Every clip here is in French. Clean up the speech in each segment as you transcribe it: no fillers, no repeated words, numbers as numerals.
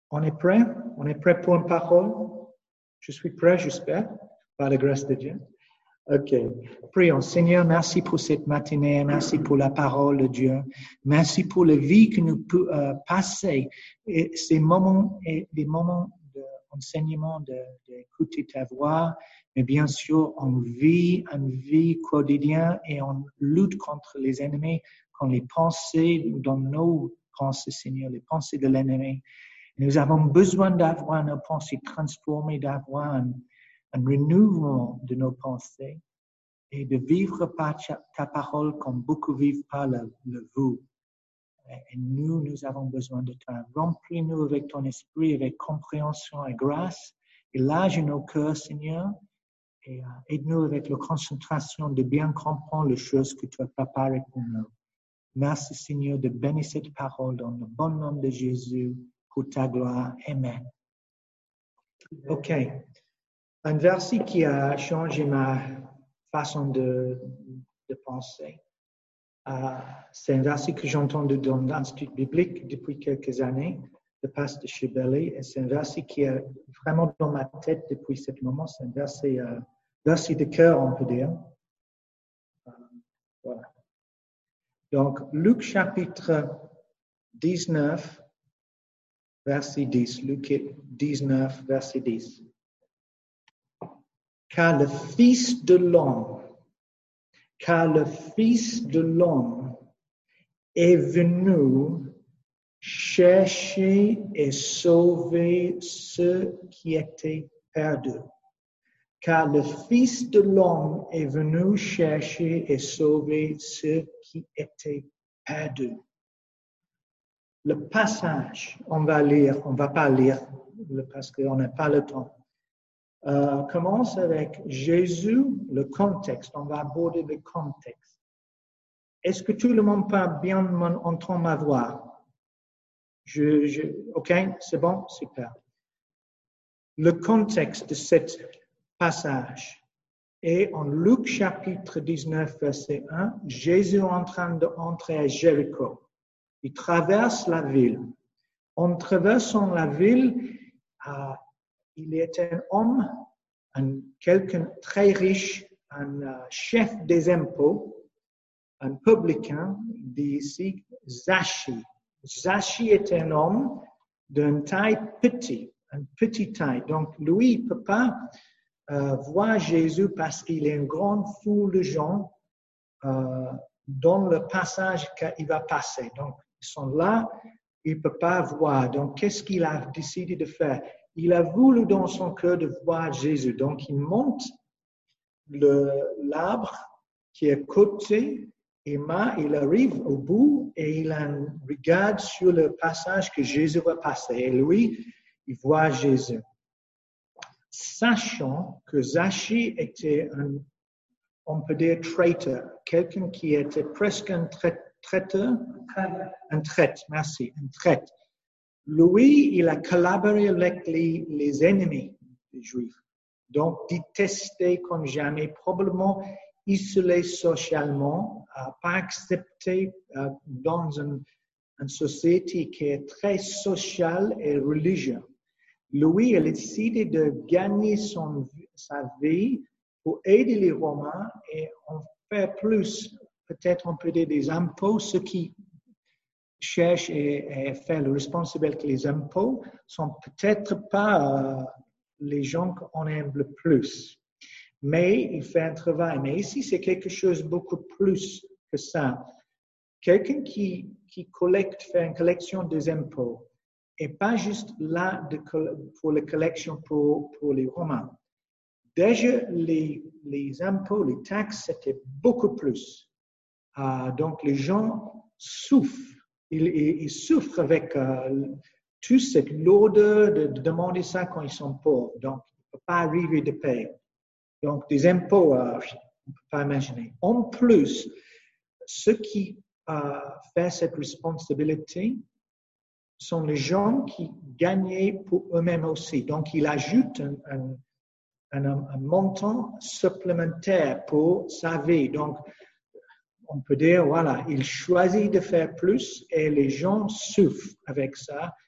On est prêt? On est prêt pour une parole? Je suis prêt, j'espère, par la grâce de Dieu. OK. Prions. Seigneur, merci pour cette matinée. Merci pour la parole de Dieu. Merci pour la vie que nous pouvons passer. Et ces moments, des moments d'enseignement, d'écouter ta voix. Mais bien sûr, on vit une vie quotidienne et on lutte contre les ennemis quand les pensées, dans nos pensées, Seigneur, les pensées de l'ennemi. Nous avons besoin d'avoir nos pensées transformées, d'avoir un renouveau de nos pensées et de vivre par ta parole comme beaucoup vivent par le vous. Et nous avons besoin de toi. Remplis-nous avec ton esprit, avec compréhension et grâce. Élage nos cœurs, Seigneur, et aide-nous avec la concentration de bien comprendre les choses que tu as préparées pour nous. Merci, Seigneur, de bénir cette parole dans le bon nom de Jésus. Pour ta gloire. Amen. OK. Un verset qui a changé ma façon de penser. C'est un verset que j'ai entendu dans l'Institut biblique depuis quelques années, de pasteur Chibelli, et c'est un verset qui est vraiment dans ma tête depuis ce moment. C'est un verset de cœur, on peut dire. Voilà. Donc, Luc chapitre 19, verset 10. Luc 19, verset 10. Car le Fils de l'homme est venu chercher et sauver ceux qui étaient perdus. Car le Fils de l'homme est venu chercher et sauver ceux qui étaient perdus. Le passage, on va pas lire parce qu'on n'a pas le temps. Commence avec Jésus, le contexte. On va aborder le contexte. Est-ce que tout le monde peut bien entendre ma voix? OK, c'est bon? Super. Le contexte de cet passage est en Luc chapitre 19, verset 1. Jésus est en train d'entrer à Jéricho. Il traverse la ville. En traversant la ville, il est un homme, quelqu'un très riche, un chef des impôts, un publicain, dit ici Zachi. Zachi est un homme d'une taille petite, une petite taille. Donc, lui, il ne peut pas voir Jésus parce qu'il y a une grande foule de gens dans le passage qu'il va passer. Donc, ils sont là, il ne peut pas voir. Donc, qu'est-ce qu'il a décidé de faire? Il a voulu dans son cœur de voir Jésus. Donc, il monte l'arbre qui est côté et il arrive au bout et il regarde sur le passage que Jésus va passer. Et lui, il voit Jésus. Sachant que Zachi était on peut dire traiteur, quelqu'un qui était presque un traiteur, un traître, merci, un traître. Lui, il a collaboré avec les ennemis des Juifs, donc détesté comme jamais, probablement isolé socialement, pas accepté dans une société qui est très sociale et religieuse. Lui, il a décidé de gagner sa vie pour aider les Romains et en faire plus, peut-être on peut dire des impôts, ceux qui cherchent et font le responsabilité les impôts sont peut-être pas les gens qu'on aime le plus. Mais il fait un travail. Mais ici, c'est quelque chose de beaucoup plus que ça. Quelqu'un qui fait une collection des impôts et pas juste là pour la collection pour les Romains. Déjà, les impôts, les taxes, c'était beaucoup plus. Donc, les gens souffrent. Ils souffrent avec toute cette lourdeur de demander ça quand ils sont pauvres. Donc, ils ne peuvent pas arriver de payer. Donc, des impôts, on ne peut pas imaginer. En plus, ceux qui font cette responsabilité sont les gens qui gagnaient pour eux-mêmes aussi. Donc, il ajoute un montant supplémentaire pour sa vie. Donc, on peut dire, voilà, il choisit de faire plus et les gens souffrent avec ça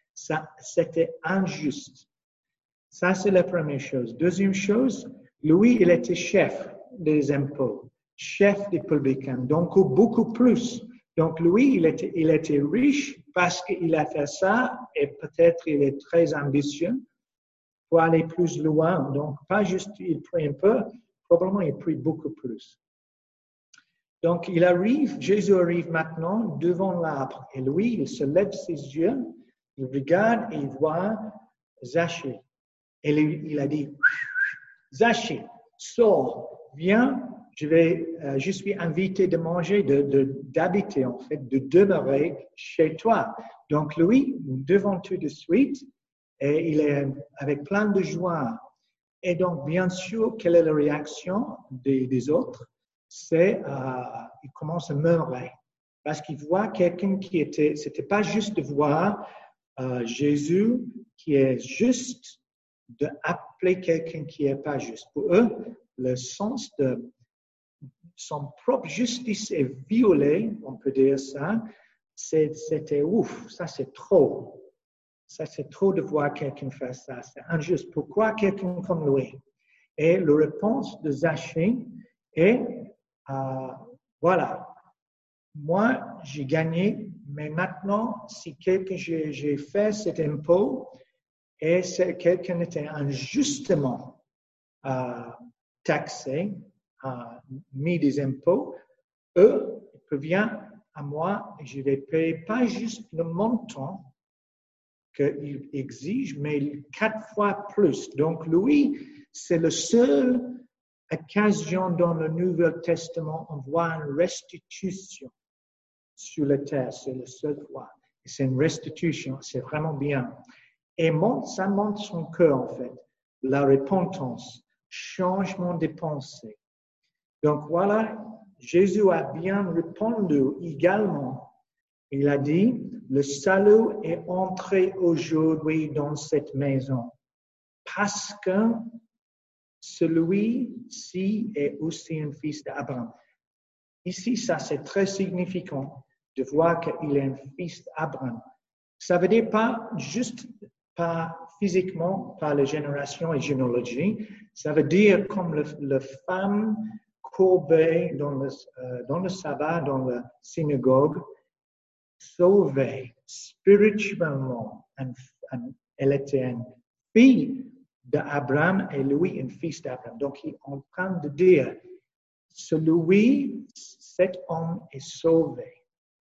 Ça, c'était injuste. Ça, c'est la première chose. Deuxième chose, lui, il était chef des impôts, chef des publicains, donc beaucoup plus. Donc lui, il était riche parce qu'il a fait ça et peut-être il est très ambitieux pour aller plus loin. Donc pas juste il prie un peu, probablement il prie beaucoup plus. Donc Jésus arrive maintenant devant l'arbre et lui, il se lève ses yeux, il regarde et il voit Zachée. Et il a dit, Zachée, sors, viens, je suis invité de manger, d'habiter en fait, de demeurer chez toi. Donc lui, devant tout de suite, et il est avec plein de joie. Et donc, bien sûr, quelle est la réaction des autres? C'est, il commence à murmurer. Parce qu'il voit quelqu'un c'était pas juste de voir Jésus qui est juste, d'appeler quelqu'un qui n'est pas juste. Pour eux, le sens de son propre justice est violé, on peut dire ça. C'était ouf, ça c'est trop. Ça c'est trop de voir quelqu'un faire ça. C'est injuste. Pourquoi quelqu'un comme lui? Et la réponse de Zachée est, voilà, moi j'ai gagné, mais maintenant, si j'ai fait cet impôt, et quelqu'un était injustement taxé, mis des impôts, il revient à moi et je vais payer pas juste le montant qu'il exige, mais 4 fois plus. Donc lui, c'est la seule occasion dans le Nouveau Testament où on voit une restitution sur la terre. C'est la seule fois. C'est une restitution, c'est vraiment bien. Et ça montre son cœur, en fait. La repentance, changement des pensées. Donc voilà, Jésus a bien répondu également. Il a dit, le salut est entré aujourd'hui dans cette maison parce que celui-ci est aussi un fils d'Abraham. Ici, ça c'est très significant de voir qu'il est un fils d'Abraham. Ça veut dire pas juste pas physiquement par la génération et généalogie, ça veut dire comme la femme courbée dans le sabbat, dans la synagogue, sauvée spirituellement. Elle était une fille d'Abraham et lui, un fils d'Abraham. Donc, il est en train de dire, cet homme est sauvé.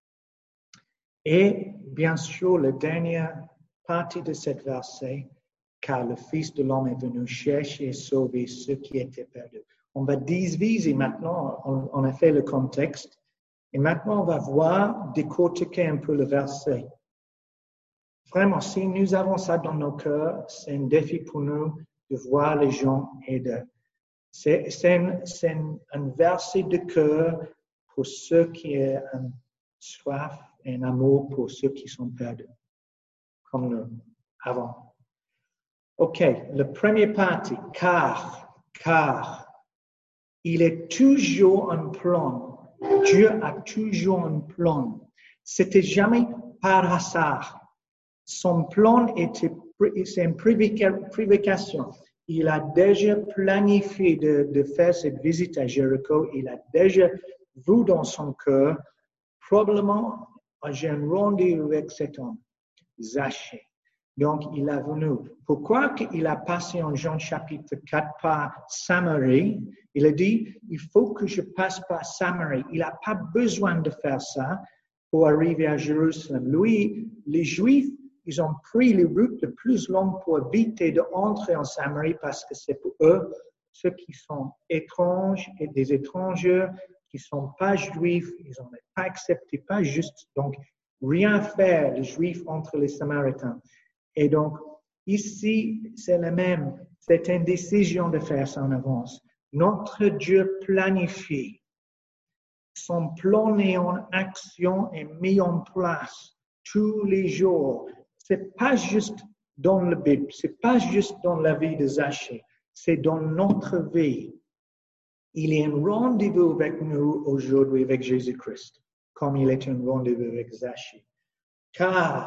Et bien sûr, la dernière partie de cette verset, car le Fils de l'homme est venu chercher et sauver ceux qui étaient perdus. On va diviser maintenant, on a fait le contexte, et maintenant on va voir, décortiquer un peu le verset. Vraiment, si nous avons ça dans nos cœurs, c'est un défi pour nous de voir les gens et c'est un verset de cœur pour ceux qui ont soif et un amour pour ceux qui sont perdus, comme nous, avant. OK, la première partie, car, il est toujours un plan. Dieu a toujours un plan. C'était jamais par hasard. Son plan c'est une prédication. Il a déjà planifié de faire cette visite à Jéricho. Il a déjà vu dans son cœur, probablement, j'ai un rendez-vous avec cet homme, Zachée. Donc, il est venu. Pourquoi il a passé en Jean chapitre 4 par Samarie? Il a dit, il faut que je passe par Samarie. Il n'a pas besoin de faire ça pour arriver à Jérusalem. Lui, les Juifs, ils ont pris les routes les plus longues pour éviter d'entrer en Samarie parce que c'est pour eux, ceux qui sont étranges et des étrangers qui ne sont pas juifs, ils n'ont pas accepté, pas juste. Donc, rien faire, les Juifs entre les Samaritains. Et donc, ici, c'est la même. C'est une décision de faire ça en avance. Notre Dieu planifie. Son plan est en action et mis en place tous les jours. C'est pas juste dans la Bible, c'est pas juste dans la vie de Zachée, c'est dans notre vie. Il est un rendez-vous avec nous aujourd'hui avec Jésus-Christ, comme il est un rendez-vous avec Zachée. Car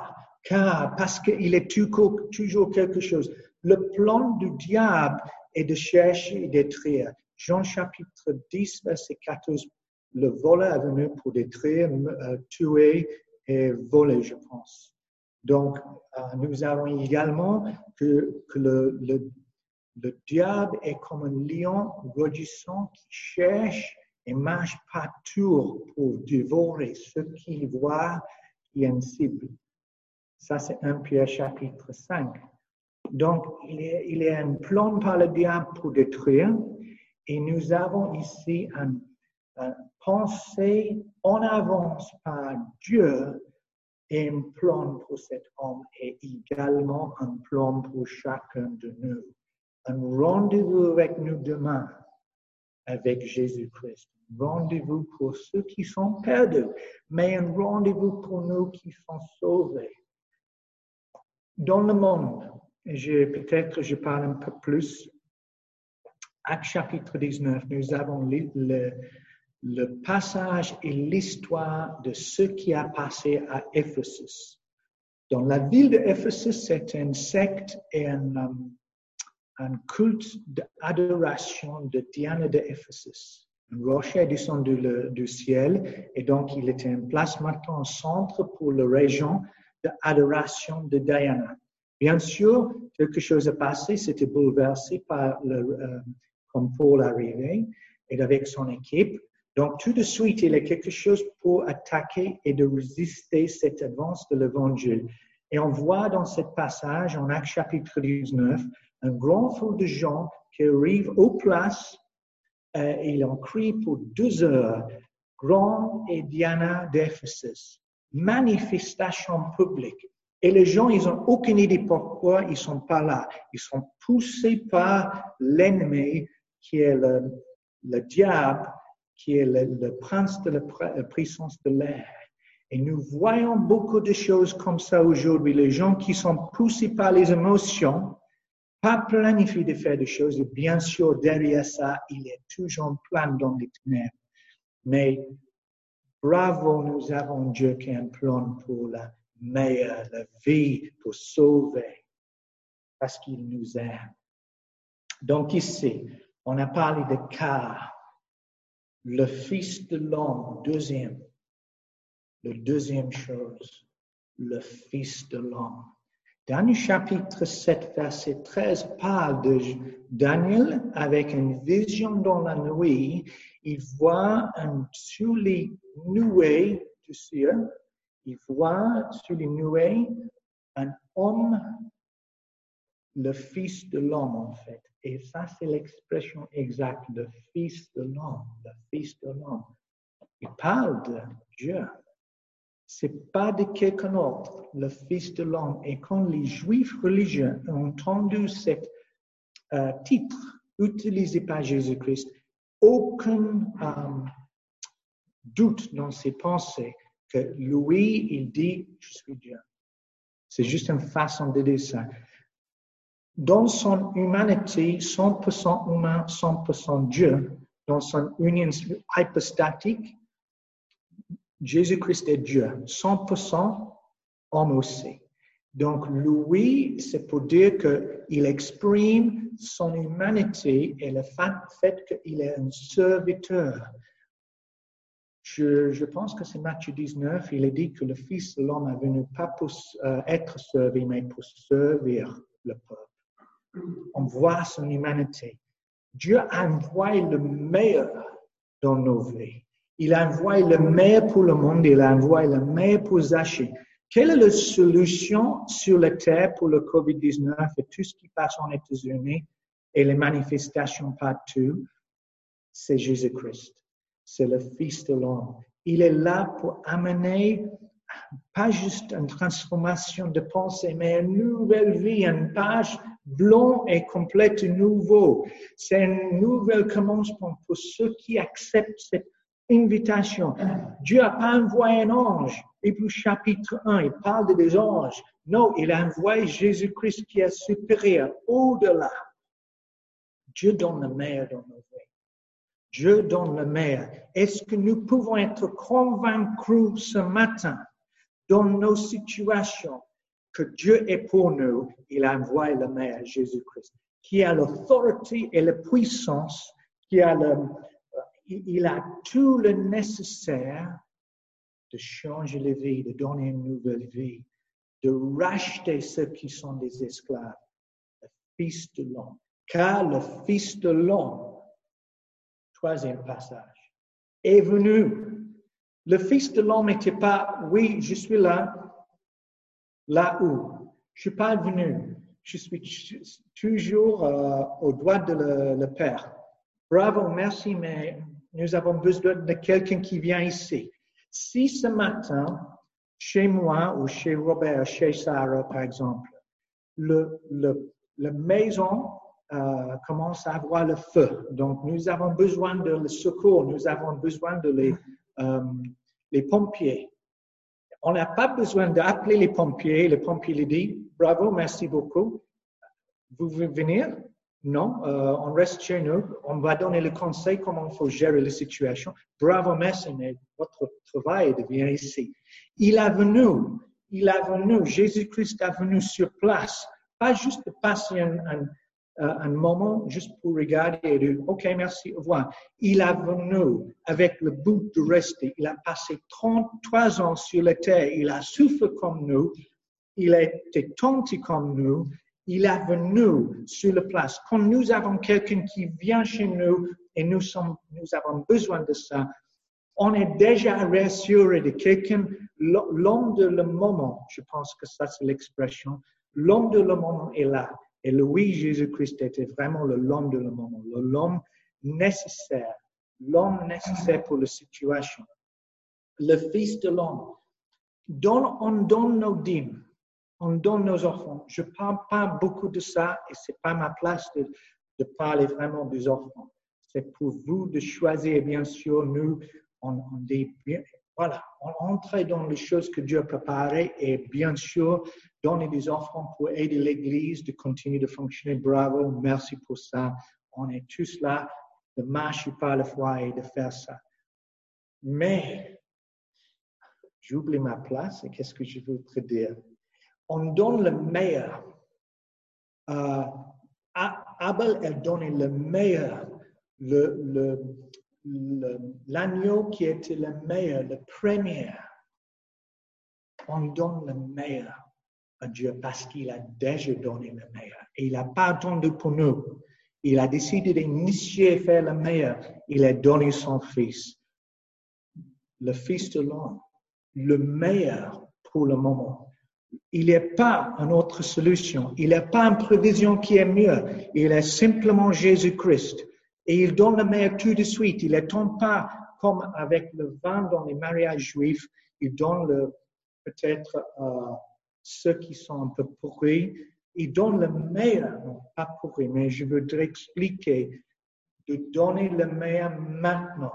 car parce qu'il est toujours quelque chose. Le plan du diable est de chercher et détruire. Jean chapitre 10, verset 14, le voleur est venu pour détruire, tuer et voler, je pense. Donc, nous avons également que le diable est comme un lion rugissant qui cherche et marche partout pour dévorer ce qu'il voit qui est une cible. Ça, c'est 1 Pierre chapitre 5. Donc, il y a un plan par le diable pour détruire. Et nous avons ici une pensée en avance par Dieu et un plan pour cet homme et également un plan pour chacun de nous. Un rendez-vous avec nous demain avec Jésus-Christ. Un rendez-vous pour ceux qui sont perdus, mais un rendez-vous pour nous qui sont sauvés. Dans le monde, peut-être je parle un peu plus. Actes chapitre 19, nous avons le passage et l'histoire de ce qui a passé à Ephésus. Dans la ville d'Éphésus, c'est une secte et un culte d'adoration de Diana d'Éphésus. Un rocher est descendu du ciel et donc il était en place maintenant au centre pour la région d'adoration de Diana. Bien sûr, quelque chose a passé, c'était bouleversé par comme Paul arrivait et avec son équipe. Donc, tout de suite, il y a quelque chose pour attaquer et de résister cette avance de l'Évangile. Et on voit dans ce passage, en Actes chapitre 19, un grand foule de gens qui arrivent aux places et ils ont crié pour 2 heures, Grand et Diana d'Éphésus, manifestation publique. Et les gens, ils n'ont aucune idée pourquoi ils ne sont pas là. Ils sont poussés par l'ennemi qui est le diable, qui est le prince de la puissance de l'air. Et nous voyons beaucoup de choses comme ça aujourd'hui. Les gens qui sont poussés par les émotions, pas planifiés de faire des choses. Et bien sûr, derrière ça, il est toujours un plan dans les ténèbres. Mais bravo, nous avons Dieu qui a un plan pour la meilleure, la vie, pour sauver, parce qu'il nous aime. Donc ici, on a parlé de car, le Fils de l'homme, la deuxième chose, le Fils de l'homme. Dans le chapitre 7, verset 13, parle de Daniel avec une vision dans la nuit. Il voit sur les nuées du ciel, il voit sur les nuées un homme, le Fils de l'homme en fait. Et ça, c'est l'expression exacte, le Fils de l'homme, le Fils de l'homme. Il parle de Dieu. C'est pas de quelqu'un autre, le Fils de l'homme. Et quand les Juifs religieux ont entendu ce titre utilisé par Jésus-Christ, aucun doute dans ses pensées que lui, il dit, je suis Dieu. C'est juste une façon de dire ça. Dans son humanité, 100% humain, 100% Dieu, dans son union hypostatique, Jésus-Christ est Dieu, 100% homme aussi. Donc, lui, c'est pour dire qu'il exprime son humanité et le fait qu'il est un serviteur. Je pense que c'est Matthieu 19, il est dit que le Fils de l'homme est venu pas pour être servi, mais pour servir le peuple. On voit son humanité. Dieu a envoyé le meilleur dans nos vies. Il a envoyé le meilleur pour le monde, il a envoyé le meilleur pour Zaché. Quelle est la solution sur la terre pour le COVID-19 et tout ce qui passe en États-Unis et les manifestations partout? C'est Jésus-Christ. C'est le Fils de l'homme. Il est là pour amener pas juste une transformation de pensée, mais une nouvelle vie, une page blanche et complète nouveau. C'est un nouvel commencement pour ceux qui acceptent cette invitation. Dieu n'a pas envoyé un ange. Hébreux chapitre 1, il parle des anges. Non, il a envoyé Jésus-Christ qui est supérieur, au-delà. Dieu donne le meilleur dans nos vies. Dieu donne le meilleur. Est-ce que nous pouvons être convaincus ce matin dans nos situations que Dieu est pour nous, il a envoyé le meilleur, Jésus-Christ, qui a l'autorité et la puissance, il a tout le nécessaire de changer les vies, de donner une nouvelle vie, de racheter ceux qui sont des esclaves, le Fils de l'homme. Car le Fils de l'homme, troisième passage, est venu. Le Fils de l'homme n'était pas, oui, je suis là où? Je ne suis pas venu. Je suis toujours au droit de le Père. Bravo, merci, mais nous avons besoin de quelqu'un qui vient ici. Si ce matin, chez moi ou chez Robert, chez Sarah, par exemple, la maison commence à avoir le feu. Donc, nous avons besoin de le secours, nous avons besoin de les pompiers. On n'a pas besoin d'appeler les pompiers. Le pompier lui dit, bravo, merci beaucoup. Vous voulez venir? Non, on reste chez nous. On va donner le conseil comment il faut gérer la situation. Bravo, merci, mais votre travail devient ici. Il est venu, Jésus-Christ est venu sur place. Pas juste de passer un moment juste pour regarder et dire, OK, merci, au revoir. Il est venu avec le but de rester. Il a passé 33 ans sur la terre. Il a souffert comme nous. Il a été tenté comme nous. Il est venu sur la place. Quand nous avons quelqu'un qui vient chez nous et nous avons besoin de ça, on est déjà rassuré de quelqu'un, l'homme de le moment, je pense que ça c'est l'expression, l'homme de le moment est là. Et lui, Jésus-Christ était vraiment l'homme de le moment, l'homme nécessaire pour la situation. Le Fils de l'homme. On donne nos dîmes. On donne nos offrandes. Je ne parle pas beaucoup de ça et ce n'est pas ma place de parler vraiment des offrandes. C'est pour vous de choisir, bien sûr, nous, on entre dans les choses que Dieu a préparées et bien sûr, donner des offrandes pour aider l'Église de continuer de fonctionner. Bravo, merci pour ça. On est tous là de marcher par la foi et de faire ça. Mais, j'oublie ma place et qu'est-ce que je veux te dire? On donne le meilleur. Abel a donné le meilleur, l'agneau qui était le meilleur, le premier. On donne le meilleur à Dieu parce qu'il a déjà donné le meilleur. Et il n'a pas attendu pour nous. Il a décidé d'initier et faire le meilleur. Il a donné son Fils, le Fils de l'homme, le meilleur pour le moment. Il n'y a pas une autre solution. Il n'y a pas une prévision qui est mieux. Il est simplement Jésus-Christ. Et il donne le meilleur tout de suite. Il n'attend pas comme avec le vin dans les mariages juifs. Il donne peut-être ceux qui sont un peu pourris. Il donne le meilleur, non pas pourri, mais je voudrais expliquer de donner le meilleur maintenant.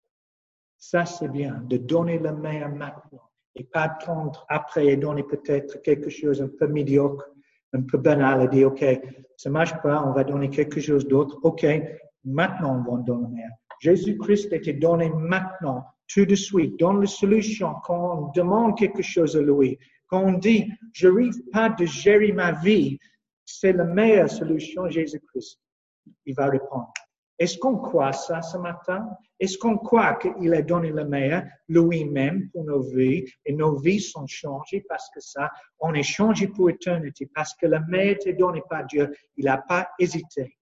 Ça, c'est bien, de donner le meilleur maintenant. Et pas attendre après et donner peut-être quelque chose un peu médiocre, un peu banal et dire, OK, ça ne marche pas, on va donner quelque chose d'autre. OK, maintenant on va donner le meilleur. Jésus-Christ était donné maintenant, tout de suite, donne la solution quand on demande quelque chose à lui. Quand on dit, je n'arrive pas de gérer ma vie, c'est la meilleure solution, Jésus-Christ. Il va répondre. Est-ce qu'on croit ça ce matin? Est-ce qu'on croit qu'il a donné le meilleur lui-même pour nos vies et nos vies sont changées parce que ça, on est changé pour l'éternité parce que le meilleur était donné par Dieu. Il n'a pas hésité.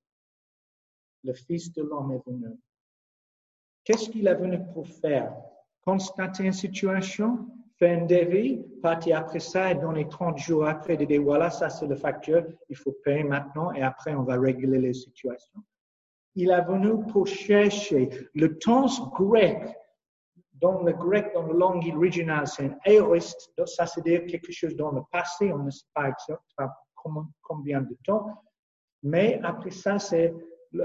Le Fils de l'homme est venu. Qu'est-ce qu'il est venu pour faire? Constater une situation, faire un devis, partir après ça et donner 30 jours après de dire voilà, ça c'est le facteur, il faut payer maintenant et après on va régler les situations. Il est venu pour chercher le temps grec. Dans le grec, dans la langue originale, c'est un aoriste. Ça, c'est dire quelque chose dans le passé. On ne sait pas exactement combien de temps. Mais après ça, c'est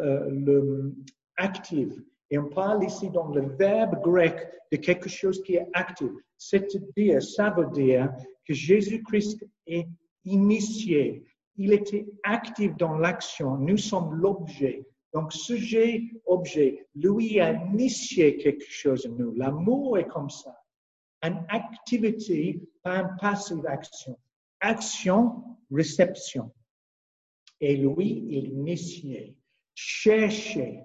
le actif. Et on parle ici dans le verbe grec de quelque chose qui est actif. C'est-à-dire, ça veut dire que Jésus-Christ est initié. Il était actif dans l'action. Nous sommes l'objet. Donc, sujet, objet, lui a initié quelque chose en nous. L'amour est comme ça. Une activité, pas une passive action. action, réception. Et lui, il initiait, cherchait.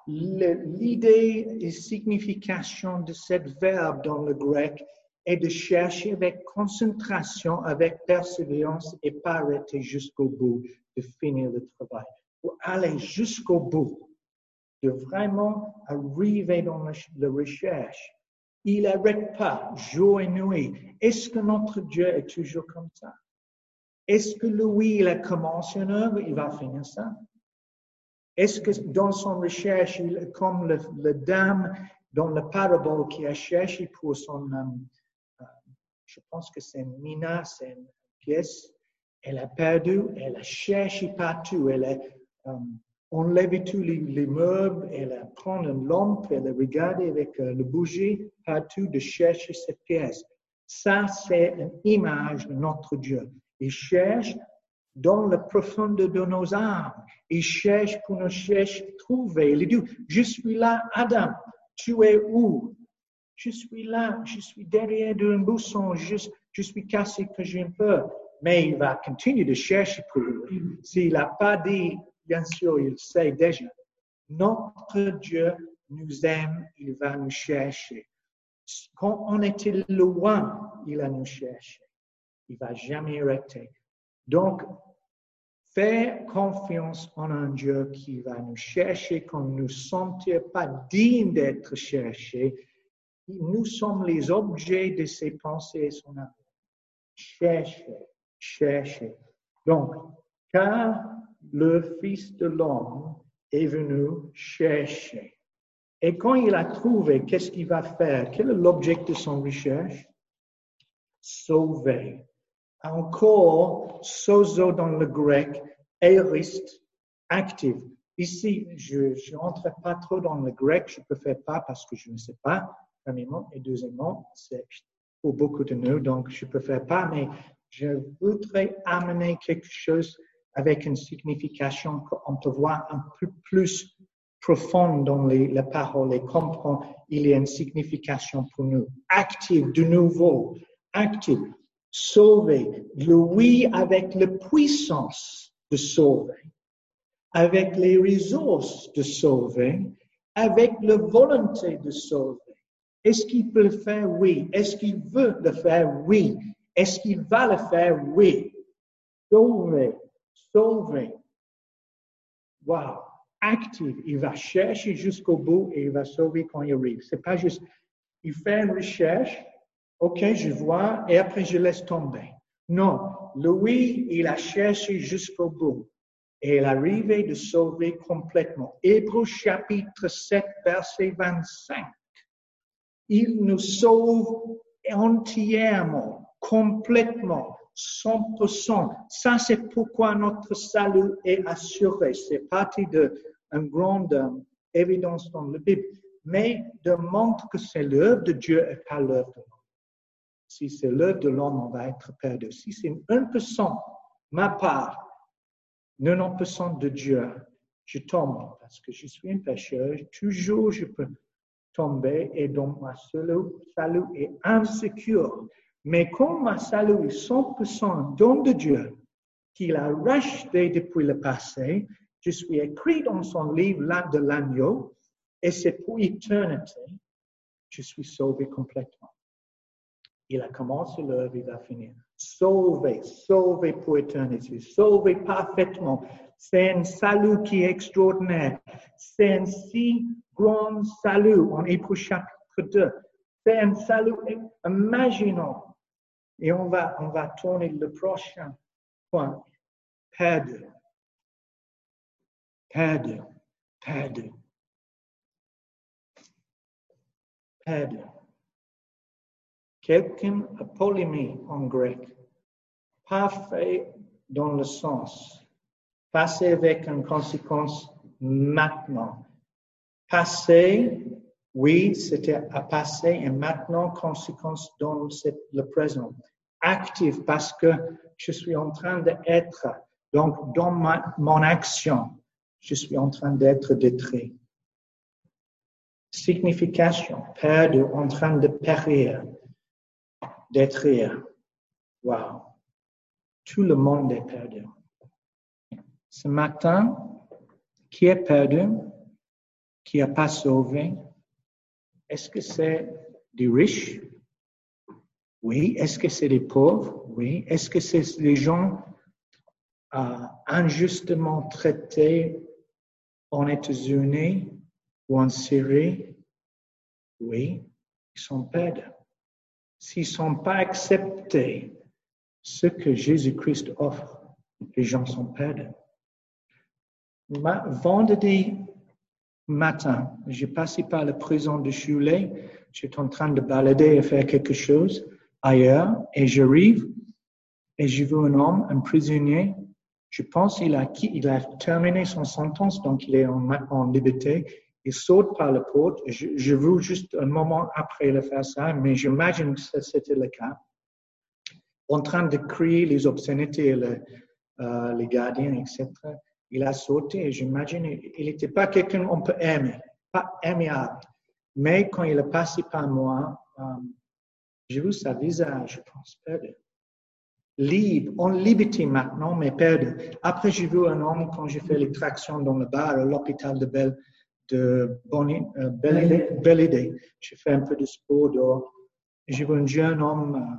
L'idée et signification de cette verbe dans le grec est de chercher avec concentration, avec persévérance et pas arrêter jusqu'au bout, de finir le travail. Pour aller jusqu'au bout, de vraiment arriver dans la recherche. Il n'arrête pas, jour et nuit. Est-ce que notre Dieu est toujours comme ça? Est-ce que lui, il a commencé une œuvre, il va finir ça? Est-ce que dans son recherche, comme la dame dans la parabole qui a cherché pour son, je pense que c'est Mina, c'est une pièce, elle a perdu, elle a cherché partout, elle a enlevé tous les meubles, elle a pris une lampe, elle a regardé avec le bougie partout de chercher cette pièce. Ça, c'est une image de notre Dieu. Il cherche dans la profondeur de nos âmes. Il cherche pour nous chercher, trouver. Il dit, je suis là, Adam, tu es où? Je suis là, je suis derrière un buisson, je suis cassé que j'ai peur. Mais il va continuer de chercher pour lui. S'il n'a pas dit, bien sûr, il sait déjà. Notre Dieu nous aime, il va nous chercher. Quand on était loin, il a nous cherché. Il ne va jamais arrêter. Donc, faire confiance en un Dieu qui va nous chercher quand nous ne nous sentons pas dignes d'être cherchés. Nous sommes les objets de ses pensées et son amour. Cherchez, cherchez. Donc, car le Fils de l'homme est venu chercher. Et quand il a trouvé, qu'est-ce qu'il va faire? Quel est l'objet de son recherche? Sauver. Encore, sozo dans le grec, aoriste, actif. Ici, je n'entre pas trop dans le grec, je ne peux faire pas parce que je ne sais pas, premièrement, et deuxièmement, c'est pour beaucoup de nous, donc je ne peux faire pas, mais je voudrais amener quelque chose avec une signification qu'on peut voir un peu plus profonde dans la parole et comprendre il y a une signification pour nous. Active, de nouveau, active. Sauver, lui avec la puissance de sauver, avec les ressources de sauver, avec la volonté de sauver. Est-ce qu'il peut le faire? Oui. Est-ce qu'il veut le faire? Oui. Est-ce qu'il va le faire? Oui. Sauver, sauver. Wow. Active. Il va chercher jusqu'au bout et il va sauver quand il arrive. C'est pas juste, il fait une recherche. OK, je vois, et après je laisse tomber. Non, lui, il a cherché jusqu'au bout. Et il est arrivé de sauver complètement. Hébreux chapitre 7, verset 25. Il nous sauve entièrement, complètement, 100%. Ça, c'est pourquoi notre salut est assuré. C'est partie d'une grande évidence dans la Bible. Mais démontre que c'est l'œuvre de Dieu et pas l'œuvre de l'homme. Si c'est l'œuvre de l'homme, on va être perdu. Si c'est 1%, ma part, 90% de Dieu, je tombe parce que je suis un pécheur. Toujours, je peux tomber et donc ma salut est insécure. Mais comme ma salut est 100% don de Dieu, qu'il a racheté depuis le passé, je suis écrit dans son livre de l'agneau et c'est pour l'éternité. Je suis sauvé complètement. Il a commencé l'œuvre, il va finir. Sauvé, sauvé pour l'éternité, sauvé parfaitement. C'est un salut qui est extraordinaire. C'est un si grand salut en Hébreux chapitre 2. C'est un salut imaginant. Et on va tourner le prochain point. Perdu. Perdu. Perdu. Perdu. Quelqu'un a polémie en grec. Parfait dans le sens. Passé avec une conséquence maintenant. Passé, oui, c'était à passer et maintenant, conséquence dans le présent. Actif parce que je suis en train d'être, donc dans mon action, je suis en train d'être détruit. Signification, perdu, en train de périr. Détruire. Wow. Tout le monde est perdu. Ce matin, qui est perdu, qui n'a pas sauvé? Est-ce que c'est des riches? Oui. Est-ce que c'est des pauvres? Oui. Est-ce que c'est des gens injustement traités en États-Unis ou en Syrie? Oui. Ils sont perdus. S'ils ne sont pas acceptés ce que Jésus-Christ offre, les gens sont perdus. Vendredi matin, j'ai passé par la prison de Cholet. J'étais en train de balader et faire quelque chose ailleurs et j'arrive et je vois un homme, un prisonnier. Je pense qu'il a terminé son sentence, donc il est en liberté. Il saute par la porte. Je vois juste un moment après le faire ça, mais j'imagine que c'était le cas. En train de crier les obscénités, les gardiens, etc. Il a sauté et j'imagine il n'était pas quelqu'un qu'on peut aimer, pas aimable. Mais quand il est passé par moi, j'ai vu sa visage, je pense, perdu. Libre, en liberté maintenant, mais perdu. Après, j'ai vu un homme quand j'ai fait les tractions dans le bar à l'hôpital de Belle-Idée. J'ai fait un peu de sport dehors. J'ai vu un jeune homme,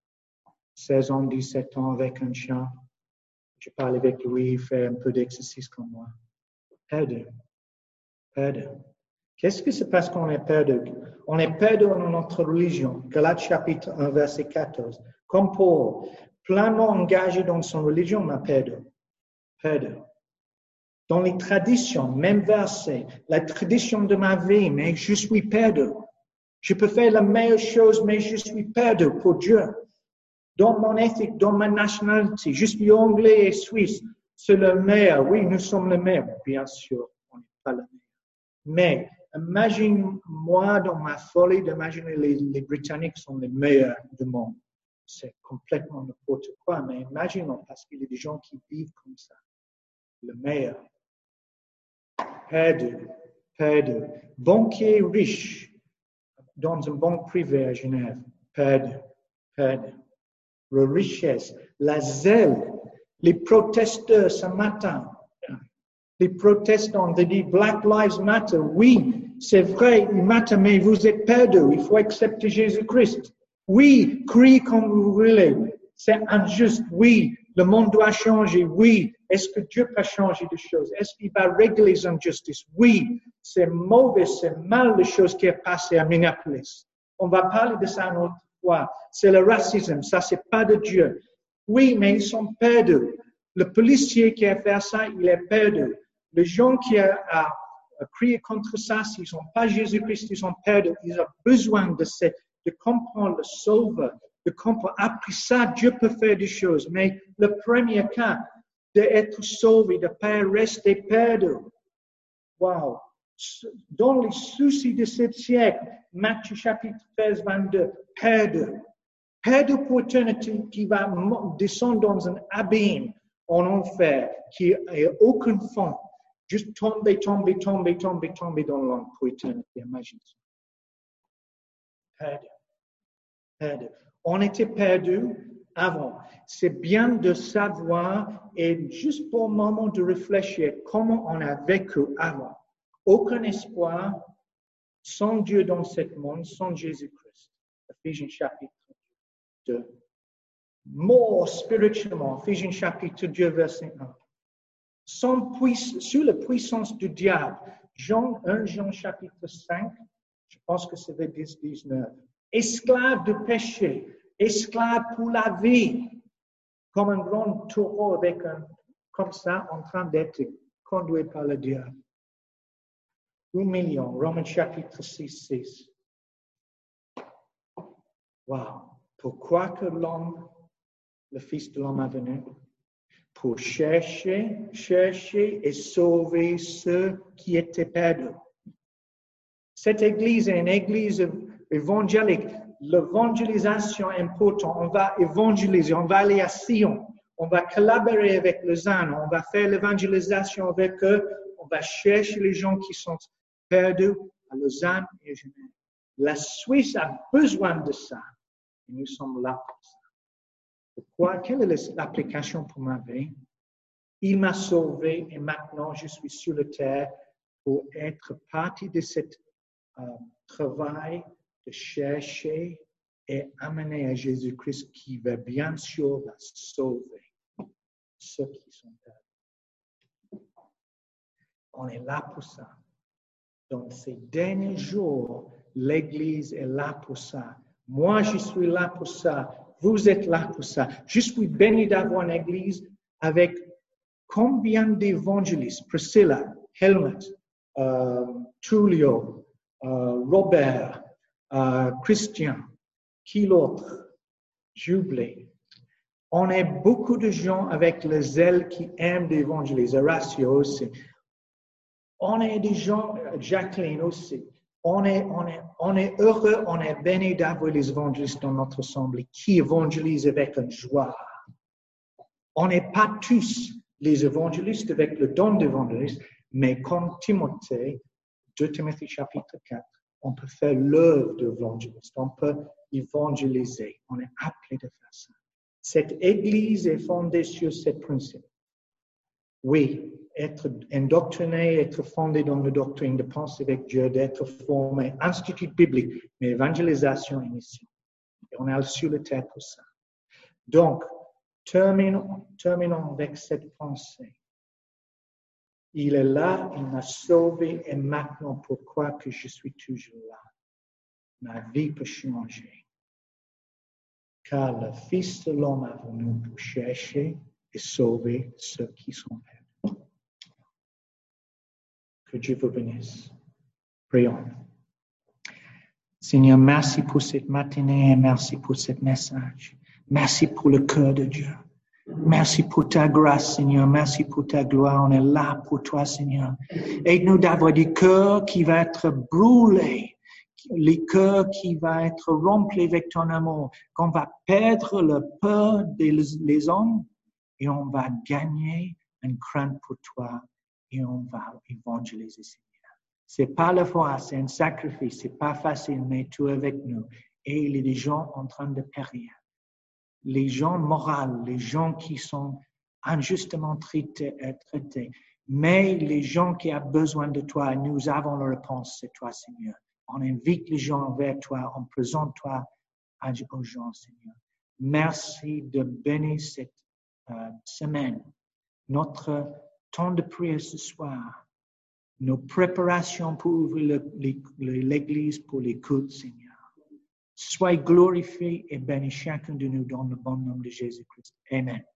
16 ans, 17 ans, avec un chien. Je parle avec lui, il fait un peu d'exercice comme moi. Perdu. Perdu. Qu'est-ce que c'est parce qu'on est perdu? On est perdu dans notre religion. Galates chapitre 1, verset 14. Comme Paul, pleinement engagé dans son religion, mais perdu. Perdu. Dans les traditions, même verset, la tradition de ma vie, mais je suis perdu. Je peux faire la meilleure chose, mais je suis perdu pour Dieu. Dans mon éthique, dans ma nationalité, je suis anglais et suisse. C'est le meilleur. Oui, nous sommes le meilleur. Bien sûr, on n'est pas le meilleur. Mais imagine-moi dans ma folie d'imaginer les Britanniques sont les meilleurs du monde. C'est complètement n'importe quoi, mais imaginons parce qu'il y a des gens qui vivent comme ça. Le meilleur. Perdu, perdu. Banquier riche dans une banque privée à Genève. Perdu, perdu. La richesse, la zèle, les protesteurs ce matin, les protestants de dire Black Lives Matter, oui, c'est vrai, il matter, mais vous êtes perdus, il faut accepter Jésus-Christ. Oui, criez comme vous voulez, c'est injuste, oui, le monde doit changer, oui, est-ce que Dieu peut changer des choses? Est-ce qu'il va régler les injustices? Oui, c'est mauvais, c'est mal les choses qui sont passées à Minneapolis. On va parler de ça une autre fois. C'est le racisme, ça c'est pas de Dieu. Oui, mais ils sont perdus. Le policier qui a fait ça, il est perdu. Les gens qui ont crié contre ça, s'ils ne sont pas Jésus-Christ, ils sont perdus. Ils ont besoin de comprendre le Sauveur, de comprendre. Après ça, Dieu peut faire des choses. Mais le premier cas, d'être sauvé, de ne pas rester perdu. Wow. Dans les soucis de ce siècle, Matthieu chapitre 13, 22, perdu. Perdu pour l'éternité qui va descendre dans un abîme en enfer, qui n'a aucun fond. Juste tomber dans l'ombre pour l'éternité. Imagine ça. Perdu. On était perdu avant. C'est bien de savoir et juste pour un moment de réfléchir comment on a vécu avant. Aucun espoir, sans Dieu dans ce monde, sans Jésus-Christ. Ephésiens chapitre 2. Mort spirituellement, Ephésiens chapitre 2, verset 1. Sous la puissance du diable, 1 Jean chapitre 5, je pense que c'est le 19. Esclave du péché, esclave pour la vie, comme un grand taureau avec comme ça, en train d'être conduit par le diable. Humiliant, Romains chapitre 6, 6. Wow. Pourquoi que l'homme, le Fils de l'homme est venu? Pour chercher et sauver ceux qui étaient perdus. Cette église est une église évangélique. L'évangélisation est importante. On va évangéliser, on va aller à Sion, on va collaborer avec les ânes, on va faire l'évangélisation avec eux, on va chercher les gens qui sont perdus à Lausanne et à Genève. La Suisse a besoin de ça. Et nous sommes là pour ça. Pourquoi? Quelle est l'application pour ma vie? Il m'a sauvé et maintenant je suis sur la terre pour être partie de ce travail de chercher et amener à Jésus-Christ qui va bien sûr la sauver. Ceux qui sont perdus. On est là pour ça. Dans ces derniers jours, l'Église est là pour ça. Moi, je suis là pour ça. Vous êtes là pour ça. Je suis béni d'avoir une Église avec combien d'évangélistes? Priscilla, Helmut, Tullio, Robert, Christian, qui l'autre? J'oublie. On est beaucoup de gens avec le zèle qui aiment l'évangélisme. Horatio aussi. On est des gens, Jacqueline aussi. On est heureux, on est béni d'avoir les évangélistes dans notre assemblée qui évangélisent avec une joie. On n'est pas tous les évangélistes avec le don d'évangéliste, mais comme Timothée, 2 Timothée chapitre 4, on peut faire l'œuvre d'évangéliste, on peut évangéliser, on est appelé de faire ça. Cette Église est fondée sur ce principe. Oui, être indoctriné, être fondé dans la doctrine de penser avec Dieu, d'être formé, institut biblique, mais évangélisation et mission. Et on est sur la terre pour ça. Donc, terminons avec cette pensée. Il est là, il m'a sauvé et maintenant pourquoi que je suis toujours là? Ma vie peut changer. Car le Fils de l'homme est venu pour chercher et sauver ceux qui sont perdus. Que Dieu vous bénisse. Prions. Seigneur, merci pour cette matinée et merci pour ce message. Merci pour le cœur de Dieu. Merci pour ta grâce, Seigneur. Merci pour ta gloire. On est là pour toi, Seigneur. Aide-nous d'avoir des cœurs qui vont être brûlés, les cœurs qui vont être remplis avec ton amour, qu'on va perdre la peur des hommes et on va gagner une crainte pour toi et on va évangéliser, Seigneur. C'est pas la foi, c'est un sacrifice. C'est pas facile, mais tu es avec nous. Et il y a des gens en train de périr. Les gens moraux, les gens qui sont injustement traités. Mais les gens qui ont besoin de toi, nous avons la réponse, c'est toi, Seigneur. On invite les gens vers toi, on présente toi aux gens, Seigneur. Merci de bénir cette semaine, notre temps de prière ce soir, nos préparations pour ouvrir l'Église pour l'écoute, Seigneur. Sois glorifié et béni chacun de nous dans le bon nom de Jésus-Christ. Amen.